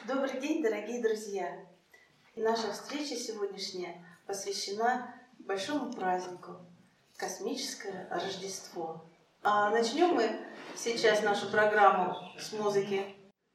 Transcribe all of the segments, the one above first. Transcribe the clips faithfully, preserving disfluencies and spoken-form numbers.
Добрый день, дорогие друзья! Наша встреча сегодняшняя посвящена большому празднику – космическое Рождество. А начнем мы сейчас нашу программу с музыки.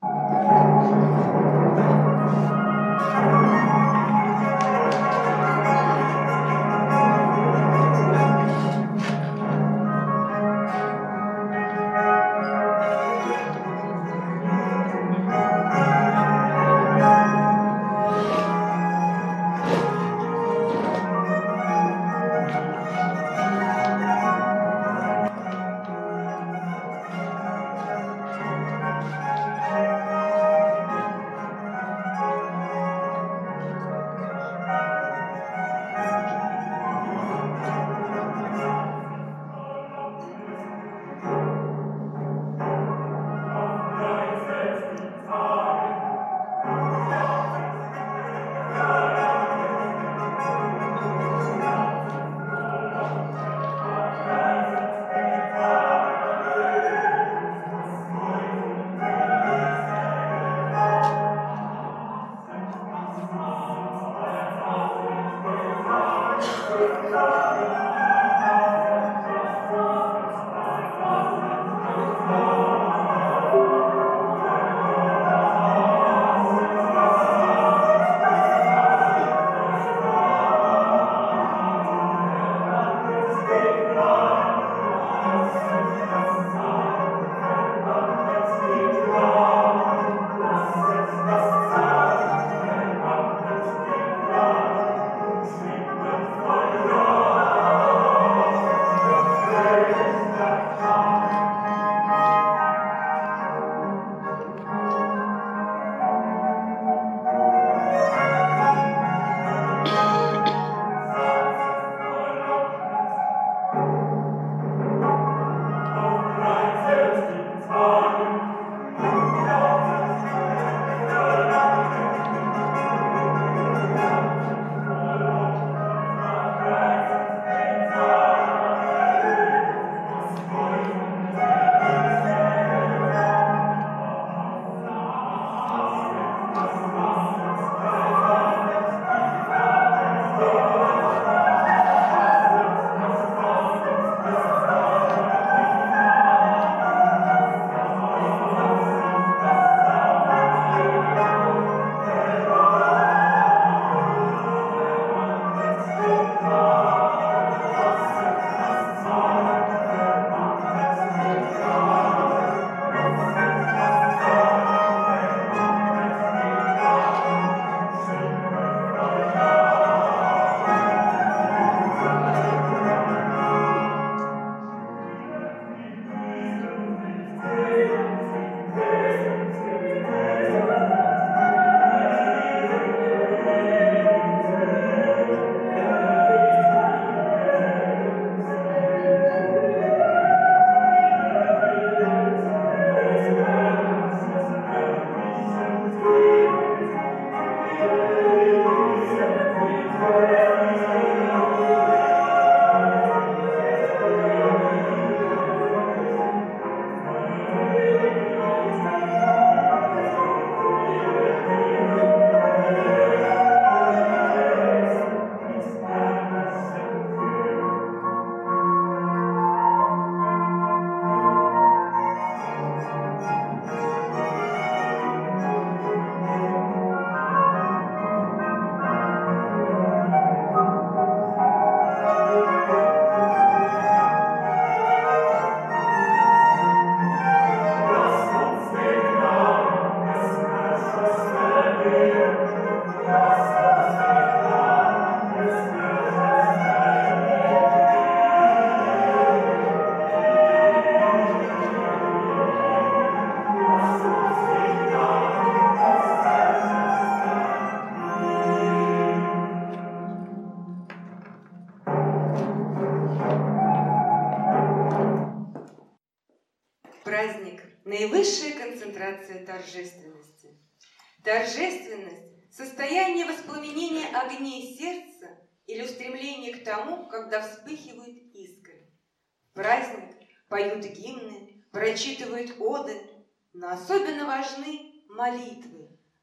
Праздник – наивысшая концентрация торжественности. Торжественность – состояние воспламенения огней сердца или устремление к тому, когда вспыхивают искры. В праздник поют гимны, прочитывают оды, но особенно важны молитвы,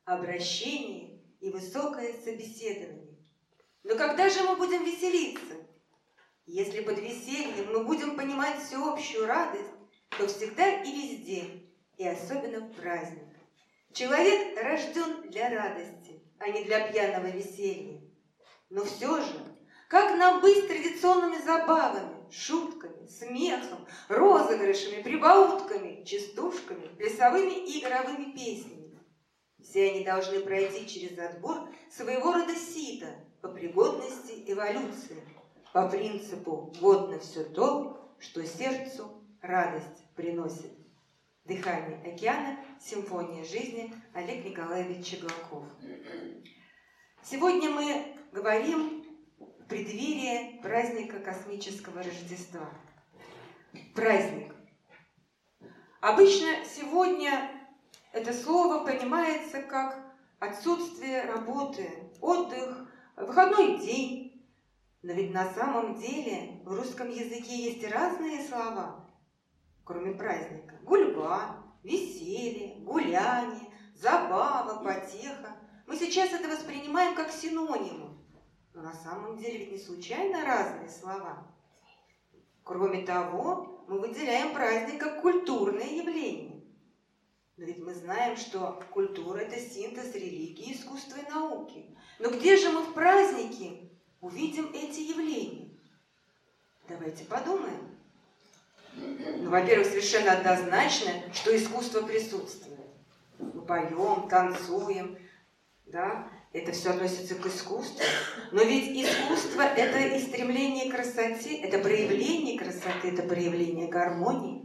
обращение и высокое собеседование. Но когда же мы будем веселиться? Если под весельем мы будем понимать всеобщую радость, то всегда и везде, и особенно в праздник. Человек рожден для радости, а не для пьяного веселья. Но все же, как нам быть с традиционными забавами, шутками, смехом, розыгрышами, прибаутками, частушками, плясовыми и игровыми песнями? Все они должны пройти через отбор своего рода сита по пригодности эволюции, по принципу «годно все то, что сердцу радость приносит». «Дыхание океана», «Симфония жизни», Олег Николаевич Чеглаков. Сегодня мы говорим в преддверии праздника космического Рождества. Праздник. Обычно сегодня это слово понимается как отсутствие работы, отдых, выходной день. Но ведь на самом деле в русском языке есть разные слова, кроме праздника. Гульба, веселье, гуляние, забава, потеха. Мы сейчас это воспринимаем как синонимы. Но на самом деле ведь не случайно разные слова. Кроме того, мы выделяем праздник как культурное явление. Но ведь мы знаем, что культура – это синтез религии, искусства и науки. Но где же мы в празднике увидим эти явления? Давайте подумаем. Ну, во-первых, совершенно однозначно, что искусство присутствует. Мы поем, танцуем, да, это все относится к искусству. Но ведь искусство – это и стремление к красоте, это проявление красоты, это проявление гармонии.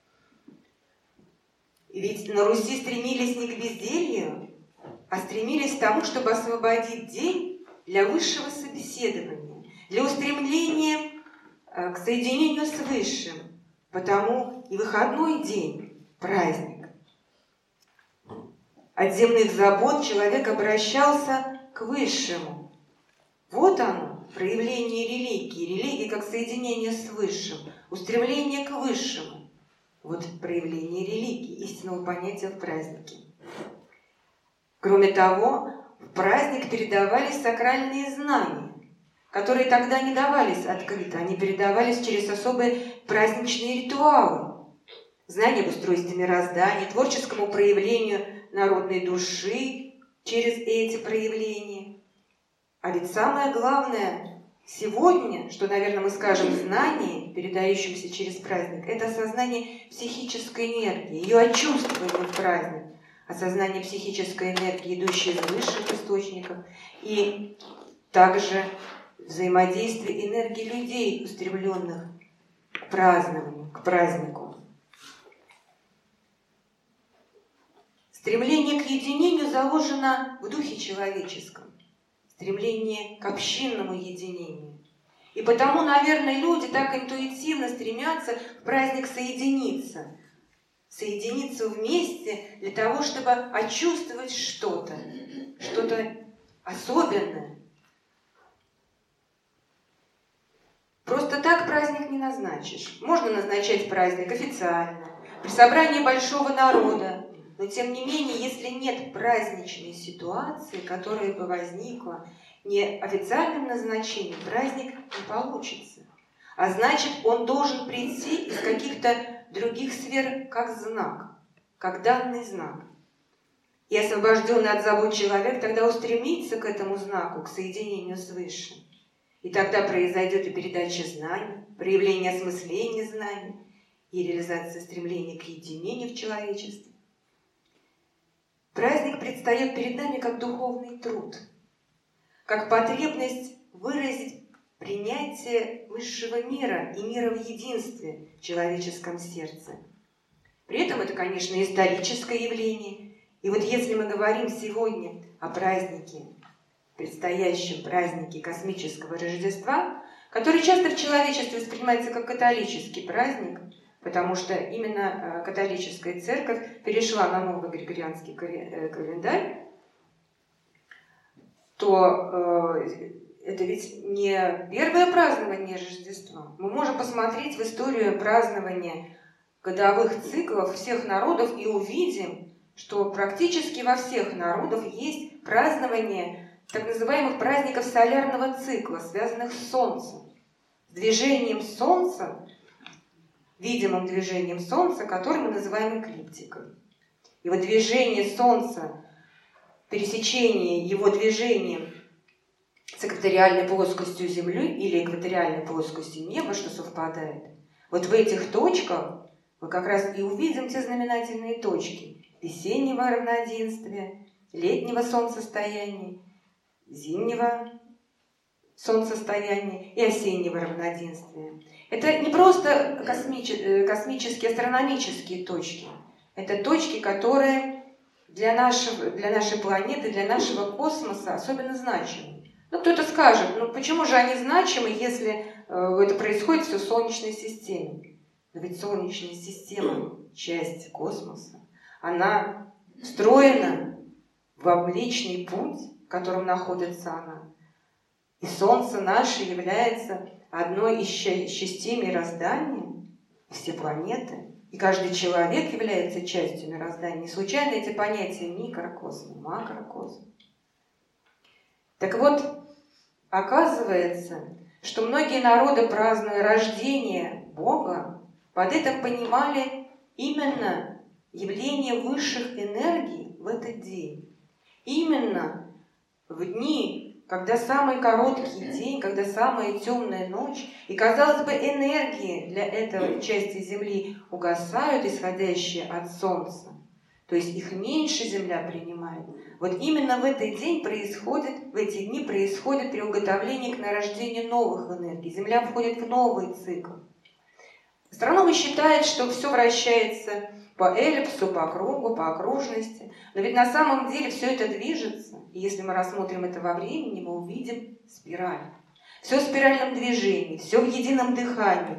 И ведь на Руси стремились не к безделью, а стремились к тому, чтобы освободить день для высшего собеседования, для устремления к соединению с Высшим. Потому и выходной день – праздник. От земных забот человек обращался к Высшему. Вот оно, проявление религии. Религия как соединение с Высшим, устремление к Высшему. Вот проявление религии, истинного понятия в празднике. Кроме того, в праздник передавались сакральные знания, которые тогда не давались открыто, они передавались через особые праздничные ритуалы. Знания об устройстве мироздания, творческому проявлению народной души через эти проявления. А ведь самое главное сегодня, что, наверное, мы скажем знание, передающееся через праздник, это осознание психической энергии, ее очувствование в праздник, осознание психической энергии, идущей из высших источников, и также взаимодействие энергии людей, устремленных к празднованию, к празднику. Стремление к единению заложено в духе человеческом, стремление к общинному единению. И потому, наверное, люди так интуитивно стремятся в праздник соединиться, соединиться вместе для того, чтобы очувствовать что-то, что-то особенное. Просто так праздник не назначишь. Можно назначать праздник официально, при собрании большого народа. Но тем не менее, если нет праздничной ситуации, которая бы возникла не официальным назначением, праздник не получится. А значит, он должен прийти из каких-то других сфер как знак, как данный знак. И освобожденный от забот человек тогда устремится к этому знаку, к соединению с Высшим. И тогда произойдет и передача знаний, проявление осмысления знаний и реализация стремления к единению в человечестве. Праздник предстает перед нами как духовный труд, как потребность выразить принятие высшего мира и мира в единстве в человеческом сердце. При этом это, конечно, историческое явление. И вот если мы говорим сегодня о празднике, предстоящем празднике космического Рождества, который часто в человечестве воспринимается как католический праздник, потому что именно католическая церковь перешла на новый григорианский календарь, то это ведь не первое празднование Рождества. Мы можем посмотреть в историю празднования годовых циклов всех народов и увидим, что практически во всех народах есть празднование так называемых праздников солярного цикла, связанных с Солнцем, с движением Солнца, видимым движением Солнца, которое мы называем эклиптикой. И вот движение Солнца, пересечение его движением с экваториальной плоскостью Земли или экваториальной плоскостью неба, что совпадает, вот в этих точках мы как раз и увидим те знаменательные точки весеннего равноденствия, летнего солнцестояния, зимнего солнцестояния и осеннего равноденствия. Это не просто космические, космические астрономические точки. Это точки, которые для, нашего, для нашей планеты, для нашего космоса особенно значимы. Ну, кто-то скажет, ну почему же они значимы, если э, это происходит все в Солнечной системе? Но ведь Солнечная система – часть космоса. Она встроена в Млечный Путь, в котором находится она. И Солнце наше является одной из частей мироздания, все планеты. И каждый человек является частью мироздания. Не случайно эти понятия микрокосм, макрокосм. Так вот, оказывается, что многие народы, празднуя рождение Бога, под этим понимали именно явление высших энергий в этот день. Именно в дни, когда самый короткий день, когда самая темная ночь, и, казалось бы, энергии для этой части Земли угасают, исходящие от Солнца, то есть их меньше Земля принимает. Вот именно в этот день происходит, в эти дни происходит приуготовление к нарождению новых энергий. Земля входит в новый цикл. Астрономы считают, что все вращается по эллипсу, по кругу, по окружности. Но ведь на самом деле все это движется. И если мы рассмотрим это во времени, мы увидим спираль. Все в спиральном движении, все в едином дыхании.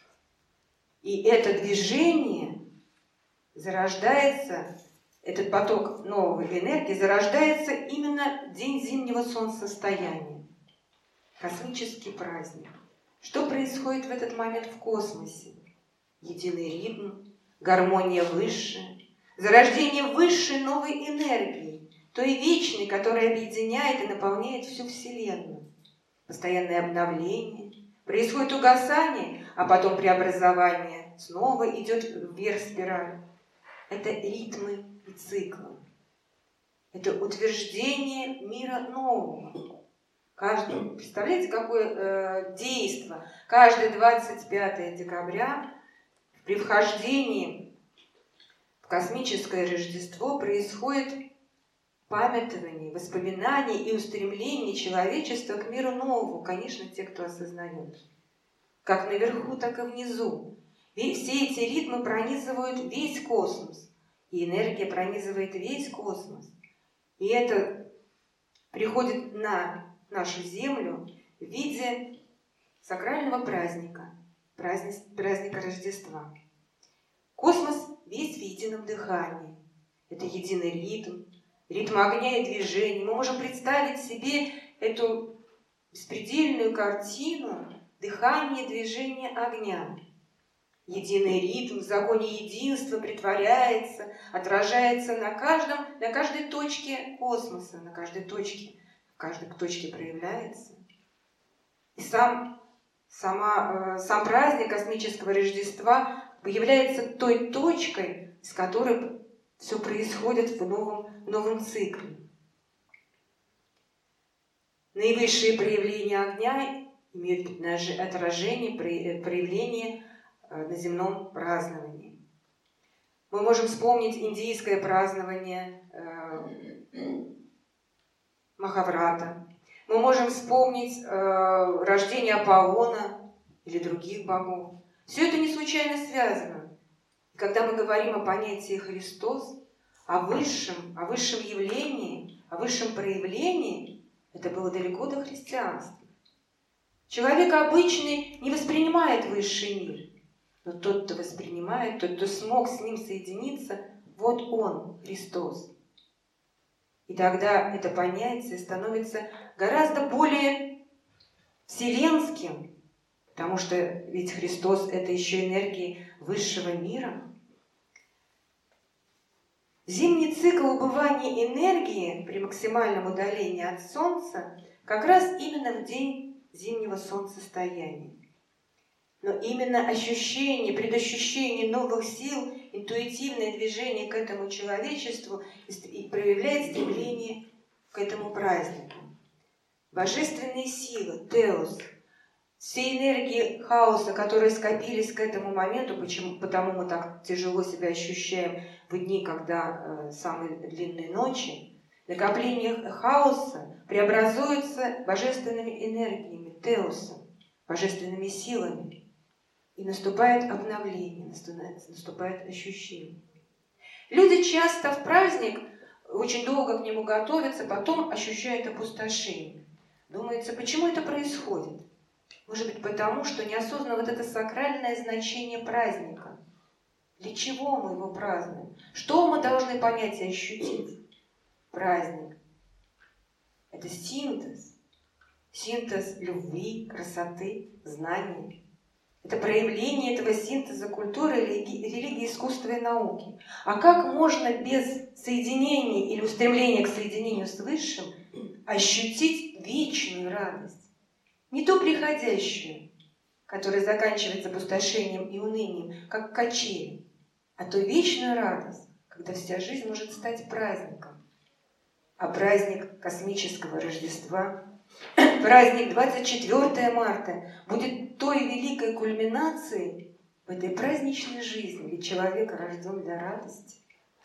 И это движение зарождается, этот поток новой энергии зарождается именно в день зимнего солнцестояния. Космический праздник. Что происходит в этот момент в космосе? Единый ритм, гармония высшая, зарождение высшей новой энергии, той вечной, которая объединяет и наполняет всю Вселенную. Постоянное обновление, происходит угасание, а потом преобразование, снова идет вверх спираль. Это ритмы и циклы. Это утверждение мира нового. Каждый, представляете, какое э, действие? Каждое двадцать пятое декабря при вхождении в космическое Рождество происходит памятование, воспоминание и устремление человечества к миру новому. Конечно, те, кто осознает. Как наверху, так и внизу. И все эти ритмы пронизывают весь космос. И энергия пронизывает весь космос. И это приходит на нашу Землю в виде сакрального праздника, праздник, праздника Рождества. Космос весь в едином дыхании. Это единый ритм, ритм огня и движения. Мы можем представить себе эту беспредельную картину дыхания, движения огня. Единый ритм в законе единства притворяется, отражается на, каждом, на каждой точке космоса, на каждой точке, в каждой точке проявляется. И сам, сама, сам праздник космического Рождества является той точкой, с которой все происходит в новом, в новом цикле. Наивысшие проявления огня имеют отражение, проявление на земном праздновании. Мы можем вспомнить индийское празднование э, Махаврата. Мы можем вспомнить э, рождение Аполлона или других богов. Все это не случайно связано. И когда мы говорим о понятии Христос, о высшем, о высшем явлении, о высшем проявлении, это было далеко до христианства. Человек обычный не воспринимает высший мир. Но тот, кто воспринимает, тот, кто смог с ним соединиться, вот он, Христос. И тогда это понятие становится гораздо более вселенским, потому что ведь Христос – это еще энергии высшего мира. Зимний цикл убывания энергии при максимальном удалении от Солнца как раз именно в день зимнего солнцестояния. Но именно ощущение, предощущение новых сил, интуитивное движение к этому человечеству и проявляет стремление к этому празднику. Божественные силы, Теос, все энергии хаоса, которые скопились к этому моменту, почему, потому мы так тяжело себя ощущаем в дни, когда э, самые длинные ночи, накопление хаоса преобразуется божественными энергиями, Теосом, божественными силами. И наступает обновление, наступает ощущение. Люди часто в праздник очень долго к нему готовятся, потом ощущают опустошение. Думается, почему это происходит? Может быть, потому что неосознанно вот это сакральное значение праздника. Для чего мы его празднуем? Что мы должны понять и ощутить? Праздник – это синтез. Синтез любви, красоты, знаний. Это проявление этого синтеза культуры, религии, искусства и науки. А как можно без соединения или устремления к соединению с Высшим ощутить вечную радость? Не ту приходящую, которая заканчивается опустошением и унынием, как качели, а ту вечную радость, когда вся жизнь может стать праздником. А праздник космического Рождества, праздник двадцать четвёртого марта, будет той великой кульминацией в этой праздничной жизни, ведь человек рожден для радости.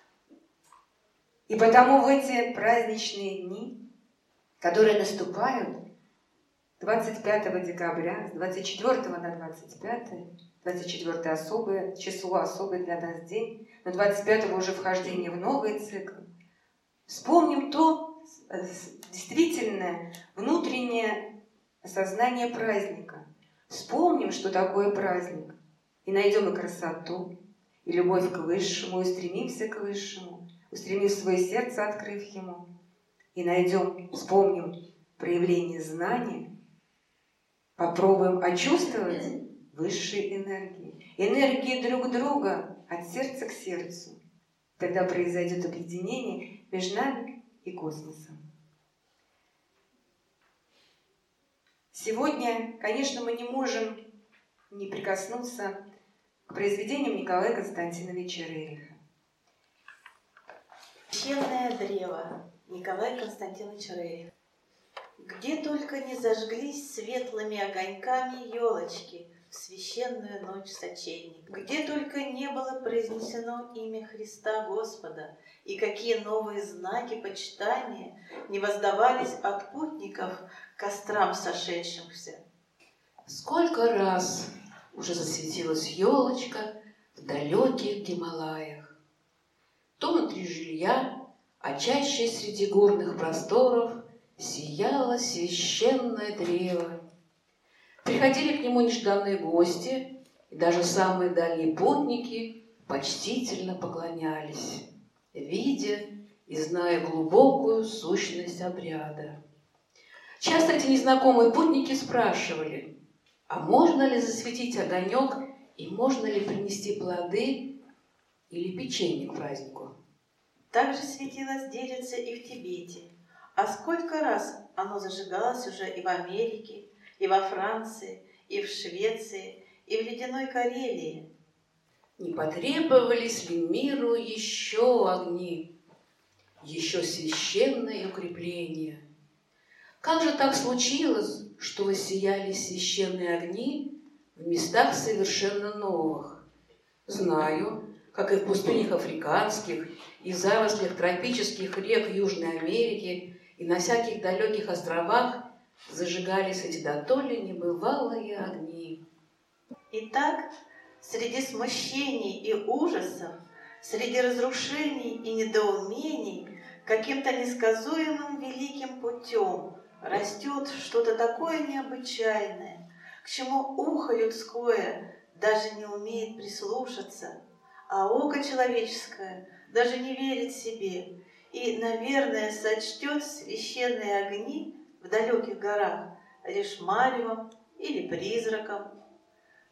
И потому в эти праздничные дни, которые наступают, двадцать пятого декабря, с двадцать четвёртого на двадцать пятое, двадцать четвёртое особое число, особый для нас день, но двадцать пятого уже вхождение в новый цикл. Вспомним то действительное внутреннее осознание праздника. Вспомним, что такое праздник, и найдем и красоту, и любовь к Высшему, и устремимся к Высшему, устремив свое сердце, открыв Ему, и найдем, вспомним проявление знания, попробуем очувствовать высшие энергии, энергии друг друга от сердца к сердцу. Тогда произойдет объединение между нами и космосом. Сегодня, конечно, мы не можем не прикоснуться к произведениям Николая Константиновича Рериха. Священное древо. Николай Константинович Рерих. Где только не зажглись светлыми огоньками елочки в священную ночь сочельник, где только не было произнесено имя Христа Господа, и какие новые знаки почитания не воздавались от путников к кострам сошедшимся. Сколько раз уже засветилась елочка в далеких Гималаях, то внутри жилья, а чаще среди горных просторов сияло священное древо. Приходили к нему нежданные гости, и даже самые дальние путники почтительно поклонялись, видя и зная глубокую сущность обряда. Часто эти незнакомые путники спрашивали, а можно ли засветить огонек и можно ли принести плоды или печенье к празднику? Также светилось деревце и в Тибете. А сколько раз оно зажигалось уже и в Америке, и во Франции, и в Швеции, и в ледяной Карелии. Не потребовались ли миру еще огни, еще священное укрепление? Как же так случилось, что воссияли священные огни в местах совершенно новых? Знаю, как и в пустынях африканских, и в зарослях тропических рек Южной Америки, и на всяких далеких островах зажигались эти дотоле небывалые огни. Итак, среди смущений и ужасов, среди разрушений и недоумений, каким-то несказуемым великим путем растет что-то такое необычайное, к чему ухо людское даже не умеет прислушаться, а око человеческое даже не верит себе и, наверное, сочтет священные огни в далеких горах лишь маревом или призраком.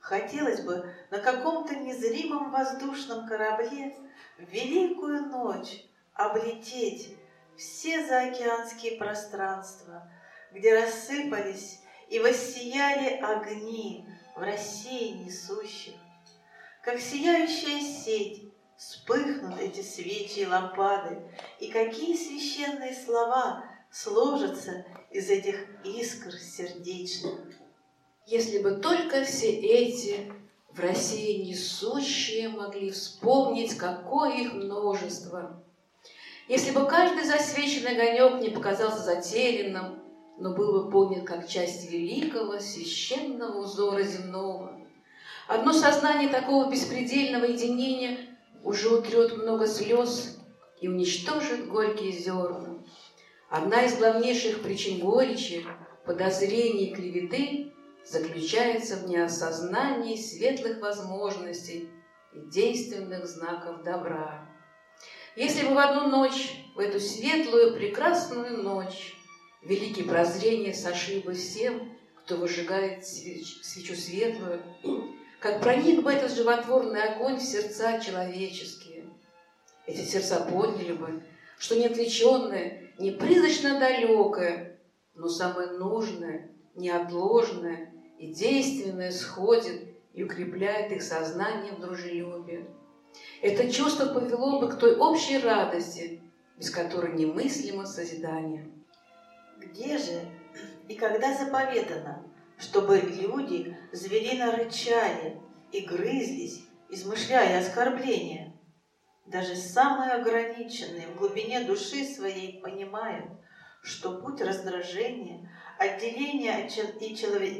Хотелось бы на каком-то незримом воздушном корабле в великую ночь облететь все заокеанские пространства, где рассыпались и воссияли огни в рассеянии несущих. Как сияющая сеть вспыхнут эти свечи и лампады, и какие священные слова сложатся из этих искр сердечных. Если бы только все эти в России несущие могли вспомнить, какое их множество. Если бы каждый засвеченный огонек не показался затерянным, но был бы понят как часть великого священного узора земного. Одно сознание такого беспредельного единения уже утрет много слез и уничтожит горькие зерна. Одна из главнейших причин горечи, подозрений и клеветы заключается в неосознании светлых возможностей и действенных знаков добра. Если бы в одну ночь, в эту светлую, прекрасную ночь, великие прозрения сошли бы всем, кто выжигает свеч, свечу светлую, как проник бы этот животворный огонь в сердца человеческие. Эти сердца поняли бы, что неотвлеченное, не призрачно далекое, но самое нужное, неотложное и действенное сходит и укрепляет их сознание в дружелюбии. Это чувство повело бы к той общей радости, без которой немыслимо созидание. Где же и когда заповедано, чтобы люди зверино рычали и грызлись, измышляя оскорбления? Даже самые ограниченные в глубине души своей понимают, что путь раздражения, отделения и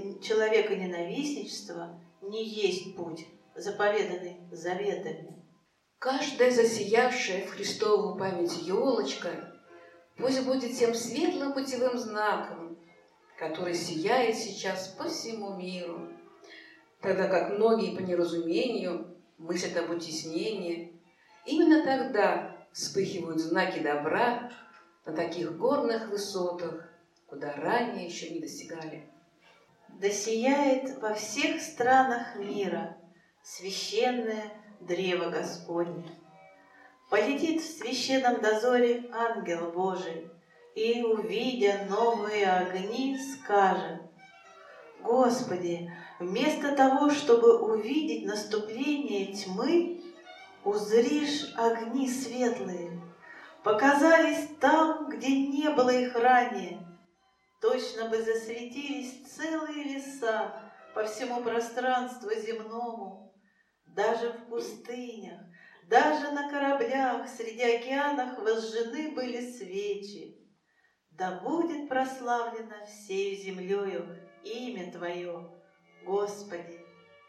человека-ненавистничества не есть путь, заповеданный заветами. Каждая засиявшая в Христову память елочка пусть будет тем светлым путевым знаком, который сияет сейчас по всему миру, тогда как многие по неразумению мыслят об утеснении. Именно тогда вспыхивают знаки добра на таких горных высотах, куда ранее еще не достигали. Да сияет во всех странах мира священное древо Господне. Полетит в священном дозоре ангел Божий и, увидя новые огни, скажет: Господи, вместо того, чтобы увидеть наступление тьмы, узришь огни светлые, показались там, где не было их ранее. Точно бы засветились целые леса по всему пространству земному. Даже в пустынях, даже на кораблях среди океанов возжжены были свечи. Да будет прославлено всею землею имя Твое, Господи.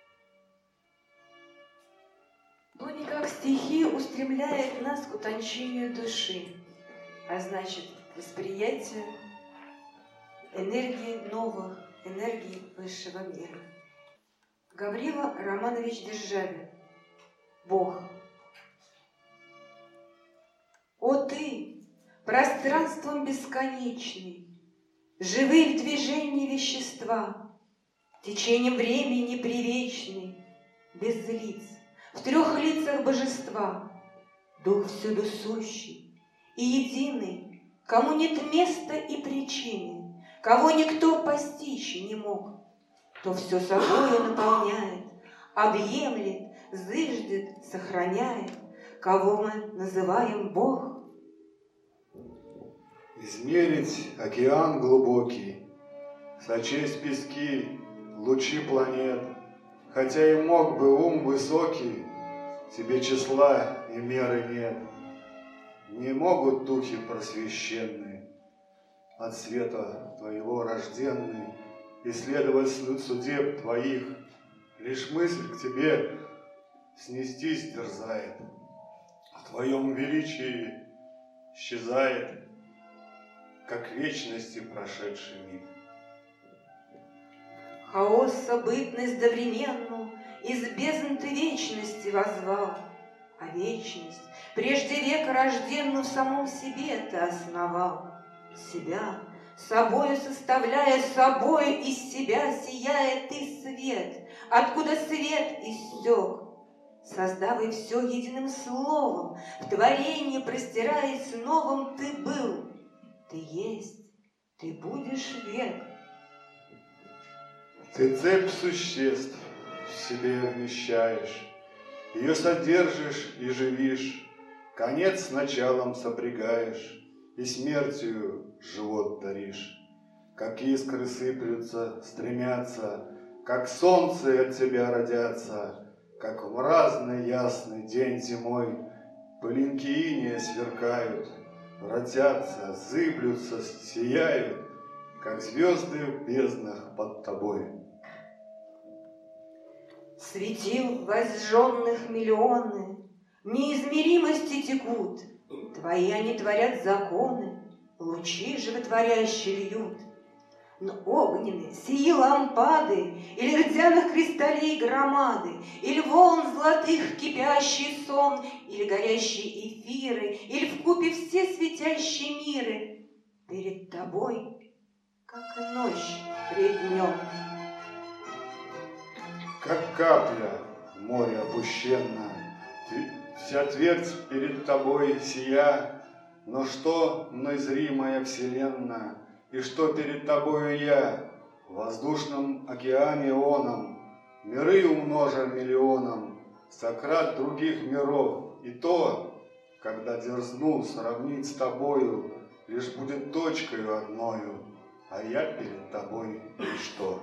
Бонни как стихи устремляет нас к утончению души, а значит, к восприятию энергии новых, энергии высшего мира. Гаврила Романович Державин. Бог. О ты, пространством бесконечный, живый в движении вещества, течением времени привечный, без лиц, в трех лицах божества, дух всюду сущий и единый, кому нет места и причины, кого никто постичь не мог, кто все собою наполняет, объемлет, зыждет, сохраняет, кого мы называем Бог. Измерить океан глубокий, сочесть пески, лучи планет, хотя и мог бы ум высокий, тебе числа и меры нет. Не могут духи просвещенные, от света твоего рожденные, исследовать судеб твоих, лишь мысль к тебе снестись дерзает, в твоем величии исчезает, как вечности прошедший миг. Хаос событность довременную из бездн ты вечности возвал, а вечность прежде века рожденную в самом себе ты основал. Себя, Собою составляя, собою из себя сияет ты свет, откуда свет иссек. Создав и все единым словом, в творении простираясь новым, ты был, ты есть, ты будешь век. Ты цепь существ в себе вмещаешь, ее содержишь и живишь, конец с началом сопрягаешь и смертью живот даришь. Как искры сыплются, стремятся, как солнце от тебя родятся, как в разный ясный день зимой пылинки инея сверкают, вратятся, зыблются, сияют, как звезды в безднах под тобой. Светил возжженных миллионы, в неизмеримости текут, твои они творят законы, лучи животворящие льют. Но огненные сии лампады, или ртяных кристаллей громады, или волн золотых кипящий сон, или горящие эфиры, или вкупе все светящие миры, перед тобой, как ночь пред днем. Как капля в море опущенна, вся твердь перед тобой сия, но что мной зримая вселенная, и что перед тобою я, в воздушном океане оном, миры умножен миллионом, сократ других миров, и то, когда дерзну сравнить с тобою, лишь будет точкою одною, а я перед тобой ничто.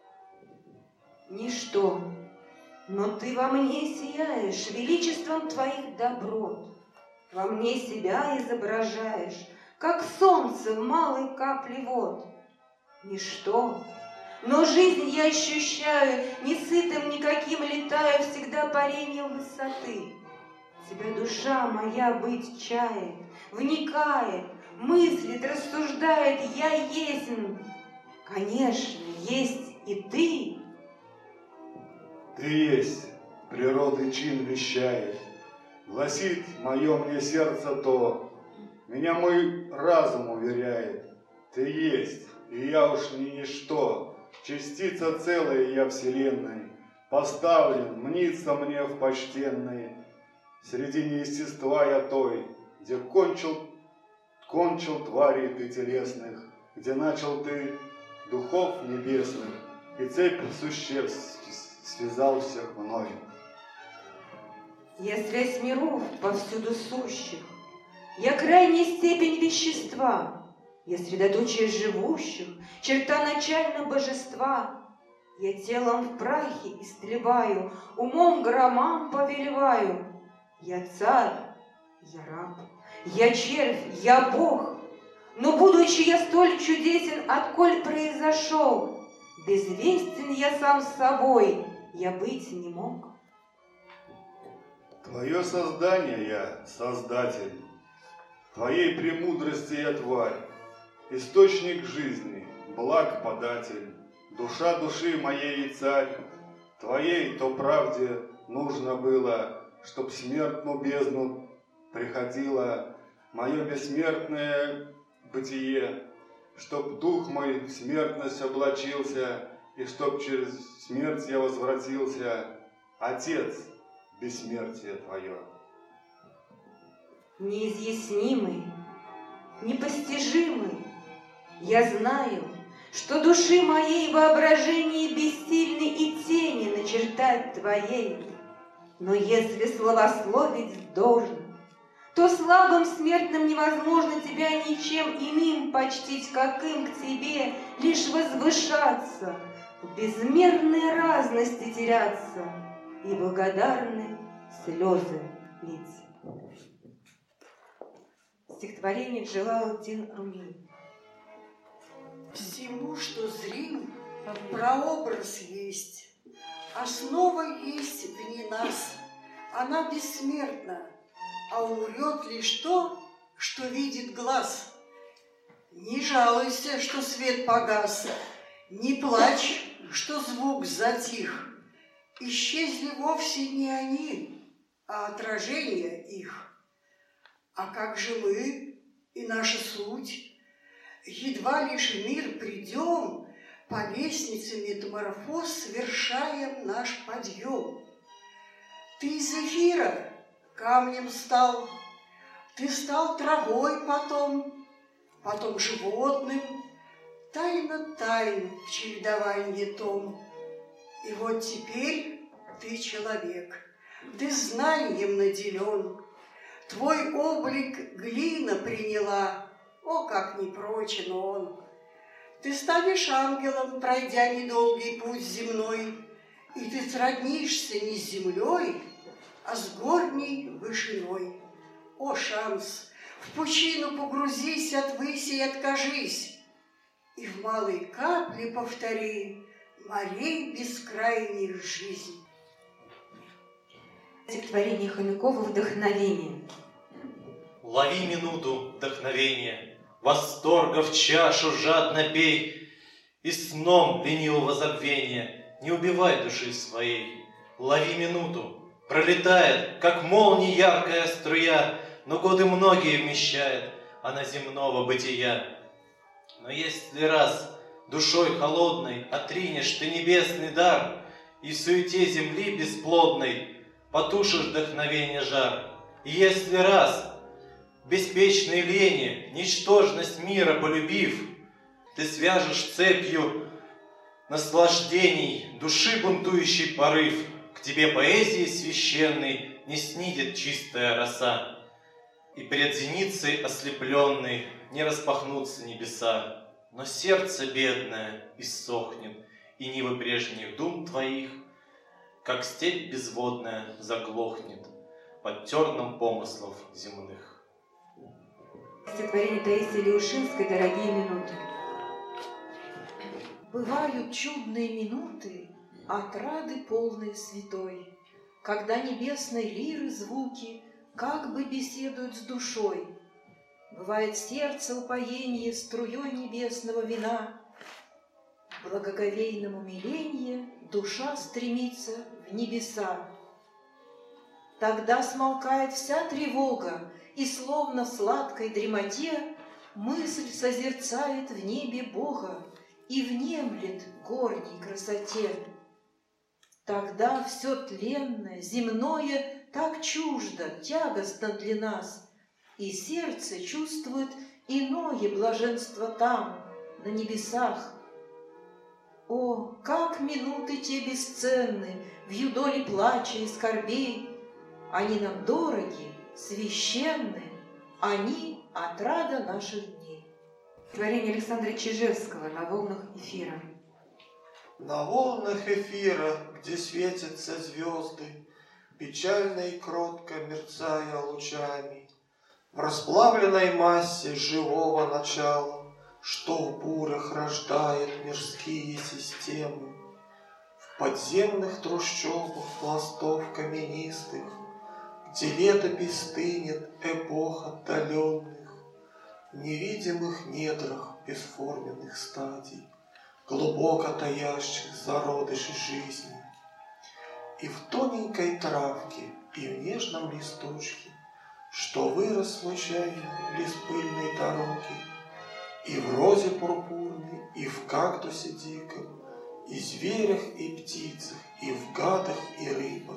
Ничто, но ты во мне сияешь величеством твоих доброт, во мне себя изображаешь, как солнце в малой капле вод. Ничто, но жизнь я ощущаю, не сытым никаким летаю, всегда парением высоты. Тебя душа моя быть чает, вникает, мыслит, рассуждает, я есмь. Конечно, есть и ты. Ты есть, природы чин вещает, гласит мое мне сердце то, меня мой разум уверяет. Ты есть, и я уж не ничто, частица целая я вселенной, поставлен, мнится мне в почтенной, среди неестества я той, где кончил, кончил тварей ты телесных, где начал ты духов небесных, и цепь существ связал всех мной. Я связь миров повсюду сущих, я крайняя степень вещества, я средоточие живущих, черта начально божества. Я телом в прахе истлеваю, умом громам повелеваю. Я царь, я раб, я червь, я Бог, но, будучи я столь чудесен, отколь произошел, безвестен я сам с собой, я быть не мог. Твое создание я, Создатель, твоей премудрости я тварь, источник жизни, благ податель, душа души моей и царь. Твоей то правде нужно было, чтоб смертную бездну приходило мое бессмертное бытие, чтоб дух мой в смертность облачился, и чтоб через смерть я возвратился, Отец, бессмертие твое. Неизъяснимый, непостижимый, я знаю, что души моей воображении бессильны и тени начертать твоей. Но если словословить должно, то слабым смертным невозможно тебя ничем иным почтить, как им к тебе лишь возвышаться, в безмерной разности теряться и благодарны слезы лить. Стихотворение Джалалуддин Руми. Всему, что зрим, прообраз есть, основа есть вне нас, она бессмертна, а умрет лишь то, что видит глаз. Не жалуйся, что свет погас, не плачь, что звук затих. Исчезли вовсе не они, а отражение их. А как же мы и наша суть? Едва лишь в мир придем, по лестнице метаморфоз совершаем наш подъем. Ты из эфира камнем стал, ты стал травой потом, потом животным, тайна тайн в чередовании том. И вот теперь ты человек, ты знанием наделен, твой облик глина приняла, о, как непрочен он. Ты станешь ангелом, пройдя недолгий путь земной, и ты сроднишься не с землей, а с горней вышиной. О, шанс, в пучину погрузись, отвысь и откажись, и в малой капле повтори морей бескрайних жизнь. Стихотворение Хомякова «Вдохновение». Лови минуту вдохновения, восторга в чашу жадно пей, и сном ленивого забвения не убивай души своей. Лови минуту, пролетает, как молния яркая струя, но годы многие вмещает она земного бытия. Но если раз душой холодной отринешь ты небесный дар, и в суете земли бесплодной потушишь вдохновение жар, и если раз беспечной лени, ничтожность мира полюбив, ты свяжешь цепью наслаждений души бунтующий порыв, к тебе поэзии священной не снидет чистая роса, и пред зеницей ослепленной не распахнутся небеса, но сердце бедное иссохнет, и нивы прежних дум твоих, как степь безводная, заглохнет под терном помыслов земных. Стихотворение Таисии Леушинской «Дорогие минуты». Бывают чудные минуты, отрады полные святой, когда небесной лиры звуки как бы беседуют с душой. Бывает сердце упоение струей небесного вина, в благоговейном умилении душа стремится в небеса. Тогда смолкает вся тревога, и словно в сладкой дремоте мысль созерцает в небе Бога и внемлет горней красоте. Тогда все тленное, земное так чуждо, тягостно для нас, и сердце чувствует иное блаженство там, на небесах. О, как минуты те бесценны, в юдоле плача и скорбей! Они нам дороги, священны, они отрада наших дней. Творение Александра Чижевского «На волнах эфира». На волнах эфира, где светятся звезды, печально и кротко мерцая лучами, в расплавленной массе живого начала, что в бурях рождает мирские системы, в подземных трущобах пластов каменистых, где летопись стынет эпох отдаленных, в невидимых недрах бесформенных стадий, глубоко таящих зародыши жизни. И в тоненькой травке, и в нежном листочке, что вырос случайно близ пыльной дороги, и в розе пурпурной, и в кактусе диком, и зверях, и птицах, и в гадах, и рыбах.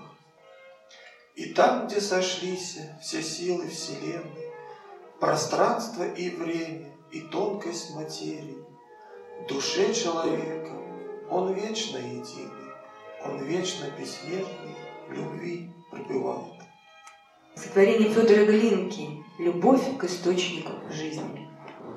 И там, где сошлись все силы вселенной, пространство и время, и тонкость материи, в душе человека он вечно единый, он вечно бессмертный, в любви пребывает. Стихотворение Федора Глинки «Любовь к источнику жизни».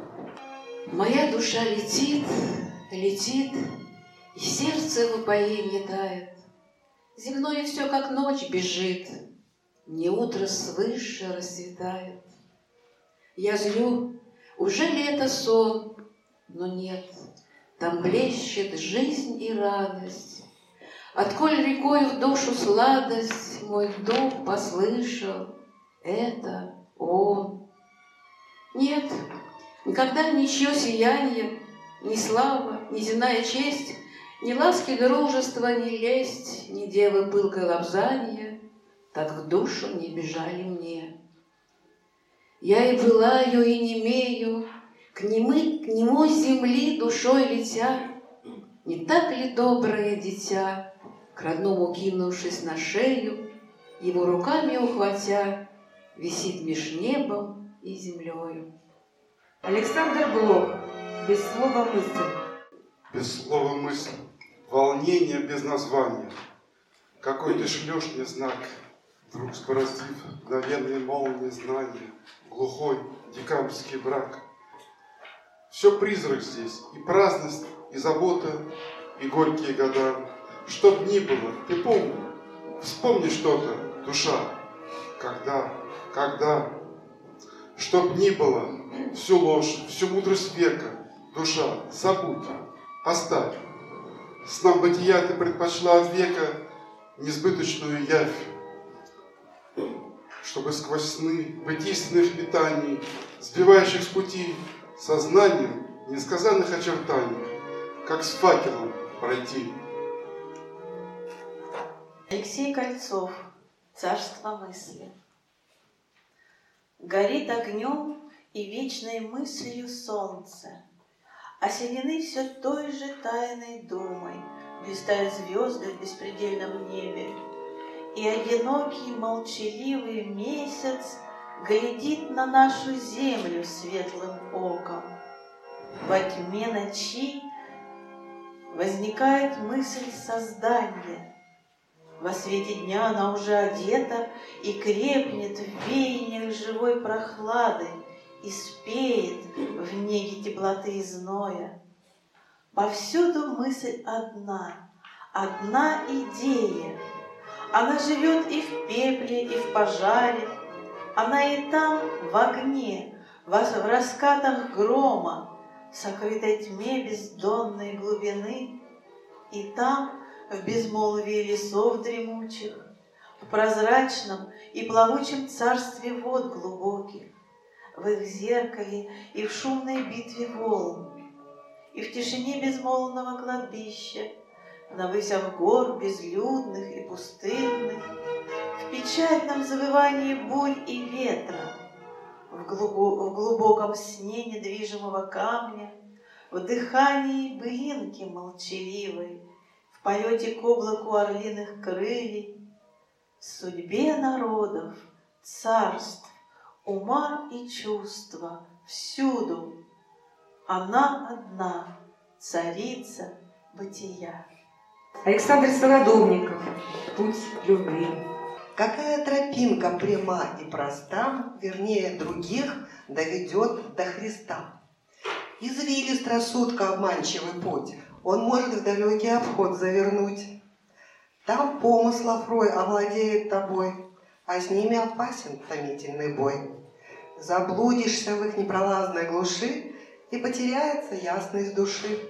Моя душа летит, летит, и сердце в упоенье тает. Земное все как ночь бежит, не утро свыше расцветает. Я зрю, уже ли это сон, но нет, там блещет жизнь и радость. Отколь рекой в душу сладость мой дух послышал, это он. Нет, никогда ничье сияние, ни слава, ни земная честь, ни ласки дружества, ни лесть, ни девы пылкое лобзанье так в душу не бежали мне. Я и пылаю, и немею, к К нему, к нему с земли душой летя, не так ли доброе дитя, к родному кинувшись на шею, его руками ухватя, висит меж небом и землею. Александр Блок. Без слова мысль. Без слова мысль. Волнение без названия. Какой ты шлешь мне знак, вдруг споростив мгновенные молнии знания, глухой декабрьский брак. Все призрак здесь, и праздность, и забота, и горькие года. Чтоб ни было, ты помни, вспомни что-то, душа. Когда, когда, чтоб ни было, всю ложь, всю мудрость века, душа, забудь, оставь. Снам бытия ты предпочла от века несбыточную явь, чтобы сквозь сны бытийственных метаний, сбивающих с пути сознанием несказанных очертаний, как с факелом пройти. Алексей Кольцов. Царство мысли. Горит огнем и вечной мыслью солнце. Осенены все той же тайной думой, блистают звезды в беспредельном небе. И одинокий молчаливый месяц глядит на нашу землю светлым оком. Во тьме ночи возникает мысль создания. Во свете дня она уже одета и крепнет в веяниях живой прохлады и спеет в неге теплоты и зноя. Повсюду мысль одна, одна идея. Она живет и в пепле, и в пожаре. Она и там, в огне, в раскатах грома, в сокрытой тьме бездонной глубины, и там, в безмолвии лесов дремучих, в прозрачном и плавучем царстве вод глубоких, в их зеркале и в шумной битве волн, и в тишине безмолвного кладбища, на высях гор безлюдных и пустынных, в печальном завывании бурь и ветра, в, глубо, в глубоком сне недвижимого камня, в дыхании былинки молчаливой, в полете к облаку орлиных крыльев, в судьбе народов, царств, ума и чувства, всюду она одна, царица бытия. Александр Солодовников. Путь любви. Какая тропинка пряма и проста, вернее других, доведет до Христа? Извилист рассудка обманчивый путь, он может в далекий обход завернуть. Там помыслов рой овладеет тобой, а с ними опасен томительный бой. Заблудишься в их непролазной глуши, и потеряется ясность души.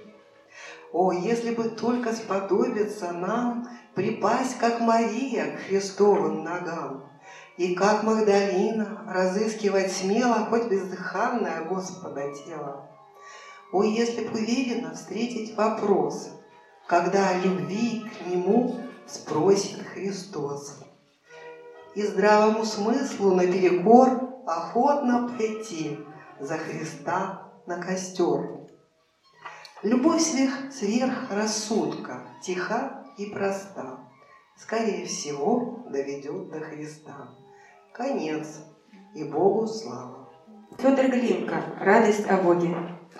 О, если бы только сподобиться нам припасть, как Мария, к Христовым ногам, и как Магдалина разыскивать смело хоть бездыханное Господа тело. О, если б уверенно встретить вопрос, когда о любви к Нему спросит Христос, и здравому смыслу наперекор охотно пойти за Христа на костер. Любовь сверх, сверх рассудка, тиха и проста, скорее всего доведет до Христа. Конец, и Богу слава. Федор Глинка. Радость о Боге.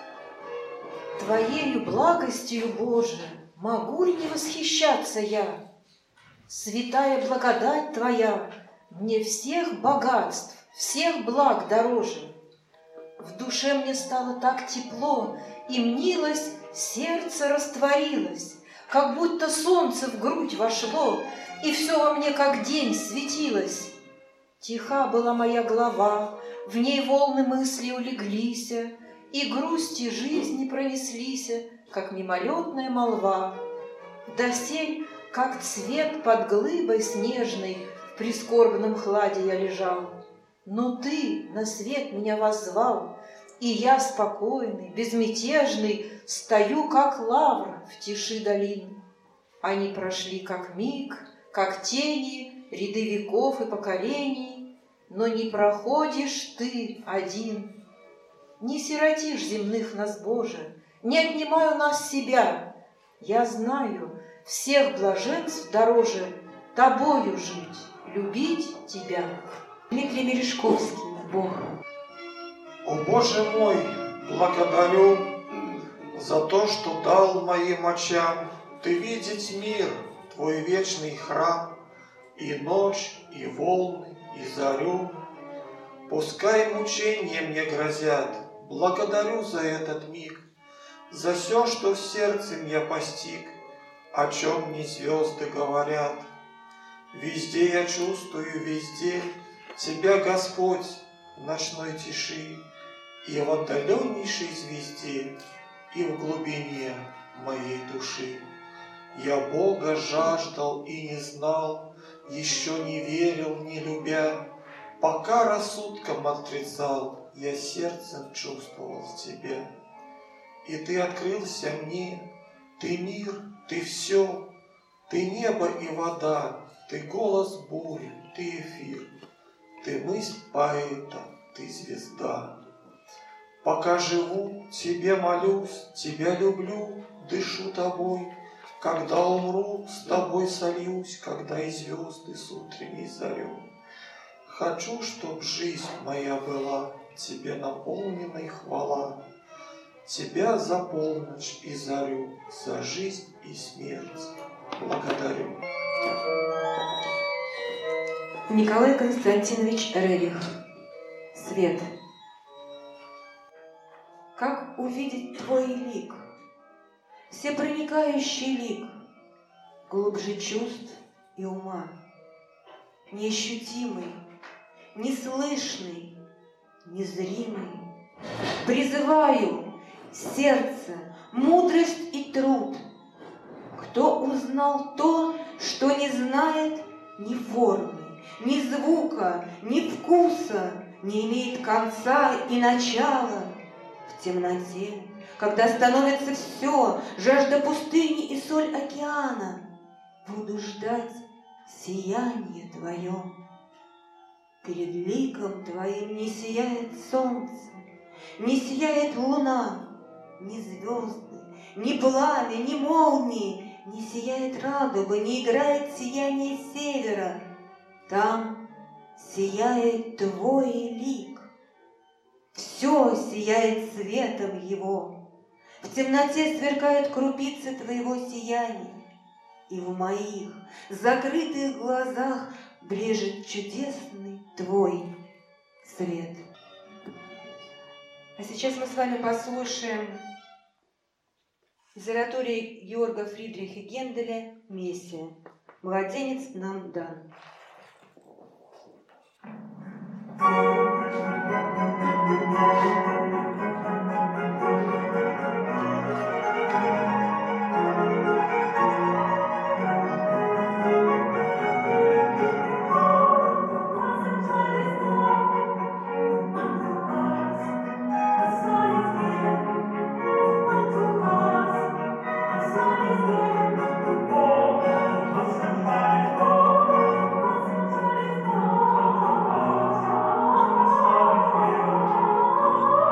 Твоею благостью, Боже, могу ли не восхищаться я? Святая благодать Твоя мне всех богатств, всех благ дороже. В душе мне стало так тепло, и мнилось, сердце растворилось, как будто солнце в грудь вошло, и все во мне как день светилось. Тиха была моя голова, в ней волны мысли улеглись, и грусти жизни пронеслись, как мимолетная молва. Досель, как цвет под глыбой снежной, в прискорбном хладе я лежал. Но ты на свет меня воззвал, и я спокойный, безмятежный, стою, как лавр в тиши долин. Они прошли, как миг, как тени, ряды веков и поколений, но не проходишь ты один. Не сиротишь земных нас, Боже, не отнимай у нас себя. Я знаю, всех блаженств дороже тобою жить, любить тебя. Дмитрий Мережковский, Бог. О Боже мой, благодарю за то, что дал моим очам Ты видеть мир, Твой вечный храм, и ночь, и волны, и зарю. Пускай мучения мне грозят, благодарю за этот миг, за все, что в сердце я постиг, о чем мне звезды говорят. Везде я чувствую, везде Тебя, Господь, в ночной тиши, и в отдаленнейшей звезде, и в глубине моей души. Я Бога жаждал и не знал, еще не верил, не любя, пока рассудком отрицал, я сердцем чувствовал Тебя. И Ты открылся мне, Ты мир, Ты все, Ты небо и вода, Ты голос бури, Ты эфир, Ты мысль поэта, Ты звезда. Пока живу, Тебе молюсь, Тебя люблю, дышу Тобой. Когда умру, с Тобой сольюсь, когда и звезды с утренней зарю. Хочу, чтоб жизнь моя была Тебе наполненной хвала. Тебя за полночь и зарю, за жизнь и смерть благодарю. Николай Константинович Рерих. Свет. Как увидеть Твой лик, всепроникающий лик, глубже чувств и ума, неощутимый, неслышный, незримый. Призываю сердце, мудрость и труд. Кто узнал то, что не знает ни формы, ни звука, ни вкуса, не имеет конца и начала? В темноте, когда становится все, жажда пустыни и соль океана, буду ждать сияние Твое. Перед ликом Твоим не сияет солнце, не сияет луна, ни звезды, ни пламя, ни молнии, не сияет радуга, не играет сияние севера. Там сияет Твой лик. Все сияет светом его. В темноте сверкают крупицы Твоего сияния. И в моих закрытых глазах брежет чудесный Твой свет. А сейчас мы с вами послушаем из оратории Георга Фридриха Генделя «Мессия». Младенец нам дан. Oh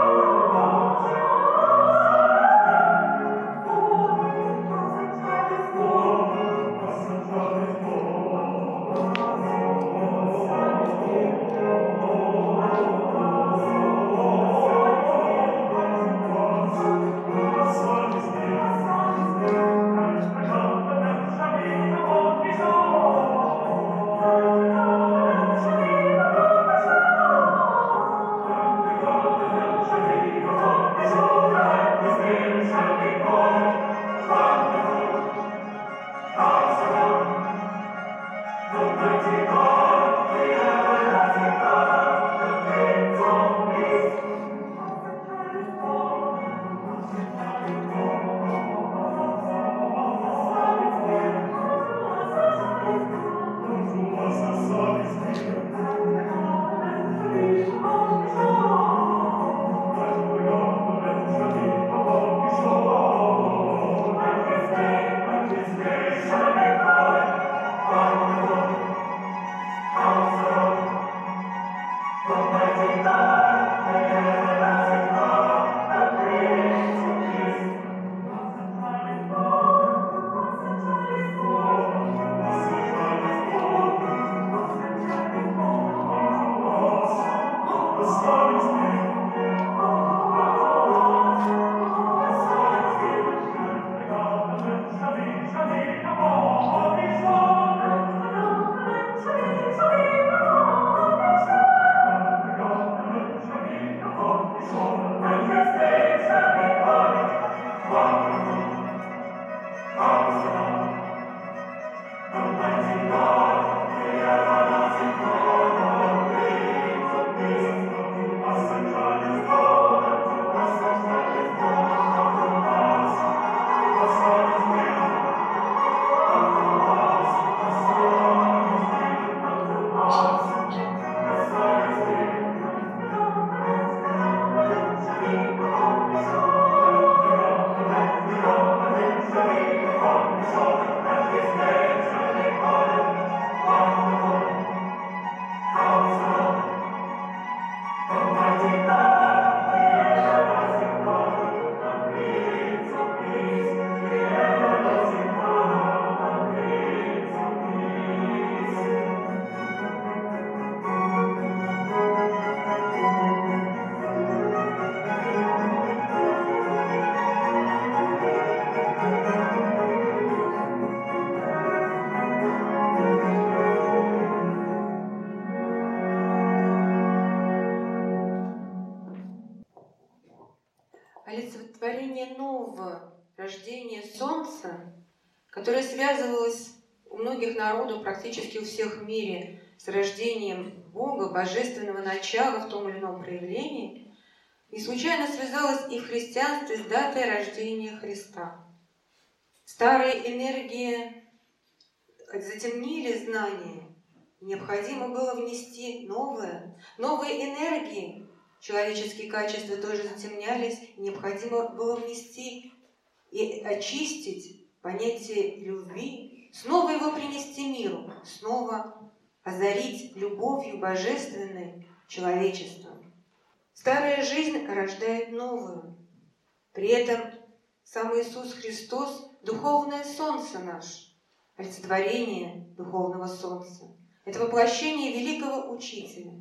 олицетворение нового рождения солнца, которое связывалось у многих народов, практически у всех в мире, с рождением Бога, божественного начала в том или ином проявлении, не случайно связалось и в христианстве с датой рождения Христа. Старые энергии затемнили знания, необходимо было внести новое. Новые энергии, человеческие качества тоже затемнялись, необходимо было внести и очистить понятие любви, снова его принести миру, снова озарить любовью божественной человечество. Старая жизнь рождает новую. При этом сам Иисус Христос – духовное солнце наше, олицетворение духовного солнца. Это воплощение великого учителя.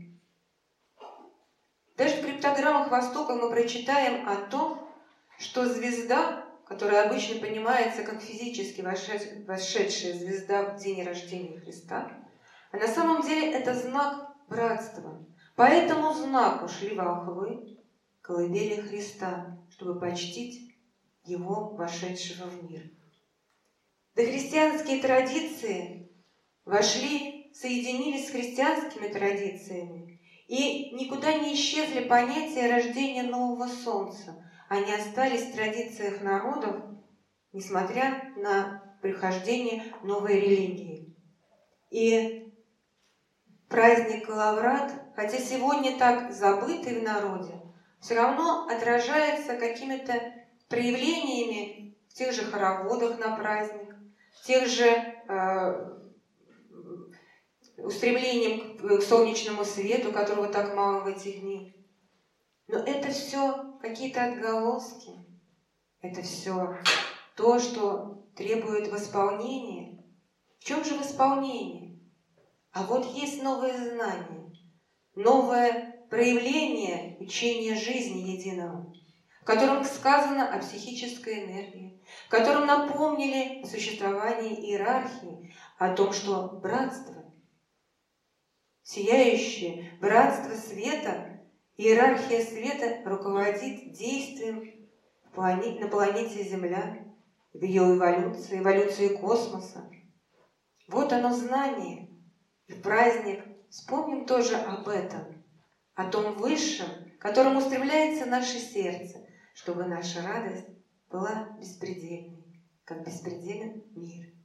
Даже в криптограммах Востока мы прочитаем о том, что звезда, которая обычно понимается как физически восшедшая звезда в день рождения Христа, а на самом деле это знак братства. По этому знаку шли волхвы к колыбели Христа, чтобы почтить Его, вошедшего в мир. Дохристианские традиции вошли, соединились с христианскими традициями, и никуда не исчезли понятия рождения нового солнца. Они остались в традициях народов, несмотря на прихождение новой религии. И праздник Калаврат, хотя сегодня так забытый в народе, все равно отражается какими-то проявлениями в тех же хороводах на праздник, в тех же э, устремлением к солнечному свету, которого так мало в эти дни. Но это все какие-то отголоски, это все то, что требует восполнения. В чем же восполнение? А вот есть новое знание, новое проявление учения жизни единого, в котором сказано о психической энергии, в котором напомнили о существовании иерархии, о том, что братство, сияющее братство света, иерархия света руководит действием на планете Земля, в ее эволюции, эволюции космоса. Вот оно знание. И в праздник вспомним тоже об этом, о том высшем, к которому устремляется наше сердце, чтобы наша радость была беспредельной, как беспределен мир.